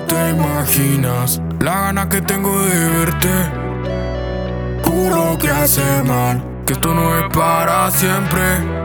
No te imaginas la gana que tengo de verte. Juro que hace mal, que esto no es para siempre.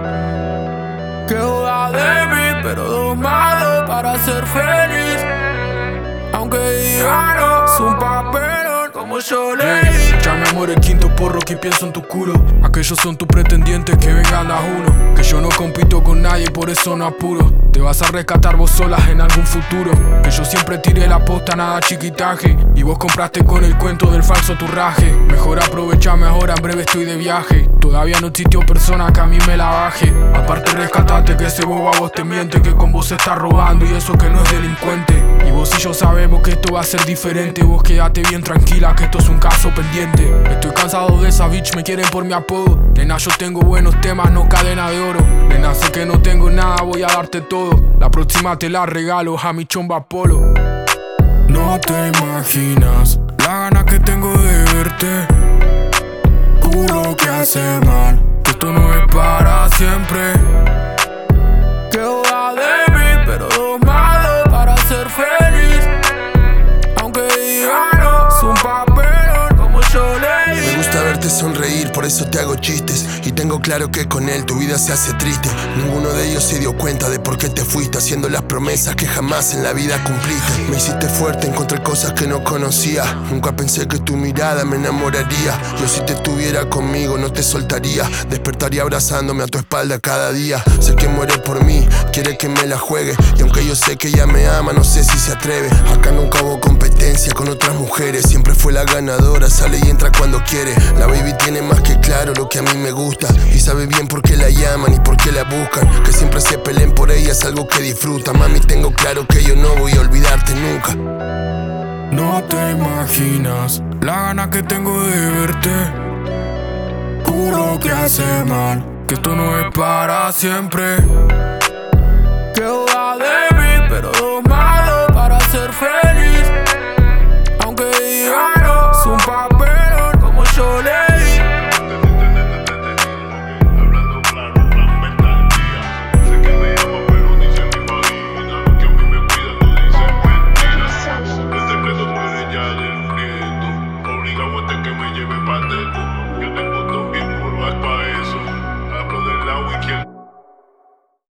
Que va de mí, pero domado para ser feliz. Aunque digan es un papelón como yo leí. Ya mi amor, el quinto porro que pienso en tu culo. Aquellos son tus pretendientes que vengan a uno. Que yo no compito con nadie y por eso no apuro. Te vas a rescatar vos solas en algún futuro. Que yo siempre tiré la posta, nada chiquitaje. Y vos compraste con el cuento del falso turraje. Mejor aprovechame ahora, en breve estoy de viaje. Todavía no existió persona que a mí me la baje. Aparte rescatate que ese bobo a vos te miente. Que con vos se está robando y eso que no es delincuente. Y vos y yo sabemos que esto va a ser diferente. Vos quédate bien tranquila que esto es un caso pendiente. Estoy cansado de esa bitch, me quieren por mi apodo. Nena, yo tengo buenos temas, no cadena de oro. Nena, sé que no tengo nada, voy a darte todo. La próxima te la regalo a mi chomba Polo. No te imaginas la gana que tengo de verte. Juro que hace mal, que esto no es para siempre. Que va de mí, pero domado para ser feliz. Aunque digan es un papelón como yo leí. Me gusta verte sonreír, por eso te hago chistes. Y tengo claro que con él tu vida se hace triste. Ninguno de ellos se dio cuenta de por qué te fuiste, haciendo las promesas que jamás en la vida cumpliste. Me hiciste fuerte, encontré cosas que no conocía. Nunca pensé que tu mirada me enamoraría. Yo si te tuviera conmigo no te soltaría. Despertaría abrazándome a tu espalda cada día. Sé que muere por mí, quiere que me la juegue. Y aunque yo sé que ella me ama, no sé si se atreve. Acá nunca hubo competencia con otras mujeres. Siempre fue la ganadora, sale y entra cuando quiere. La baby tiene más que claro lo que a mí me gusta. Y sabe bien por qué la llaman y por qué la buscan. Que siempre se peleen por ella es algo que disfruta. Mami, tengo claro que yo no voy a olvidarte nunca. No te imaginas la gana que tengo de verte. Juro que hace mal, que esto no es para siempre. Que